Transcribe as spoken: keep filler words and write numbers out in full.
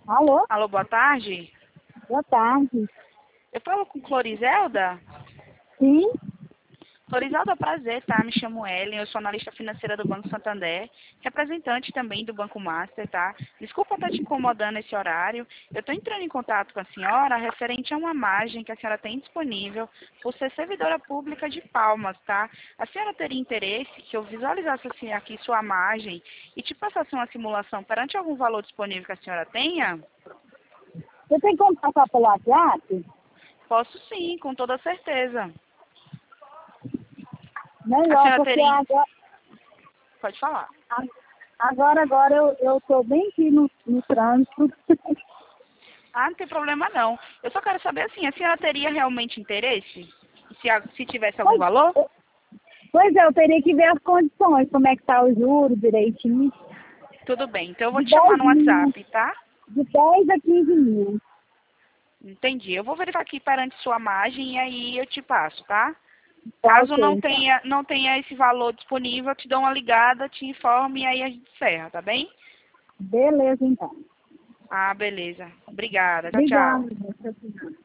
Alô? Alô, boa tarde. Boa tarde. Eu falo com Clorizelda? Sim? Clorizelda, prazer, tá? Me chamo Ellen, eu sou analista financeira do Banco Santander, representante também do Banco Master, tá? Desculpa estar te incomodando nesse horário. Eu estou entrando em contato com a senhora referente a uma margem que a senhora tem disponível por ser servidora pública de Palmas, tá? A senhora teria interesse que eu visualizasse assim, aqui sua margem e te passasse uma simulação perante algum valor disponível que a senhora tenha? Você tem como passar pelo WhatsApp? Posso sim, com toda certeza. A Melhor, senhora porque teria... agora, Pode falar. agora, agora eu eu estou bem aqui no, no trânsito. Ah, não tem problema não. Eu só quero saber assim, a senhora teria realmente interesse? Se, a- se tivesse algum Pois, valor? eu- pois é, eu teria que ver as condições, como é que tá o juro direitinho. Tudo bem, então eu vou De te chamar dez no mil, WhatsApp, tá? de dez a quinze mil. Entendi. Eu vou verificar aqui perante sua margem e aí eu te passo, tá? Tá Caso ok, não então. tenha, não tenha esse valor disponível, eu te dou uma ligada, te informo e aí a gente encerra, tá bem? Beleza, então. Ah, beleza. Obrigada. Tchau, Obrigada, tchau. gente.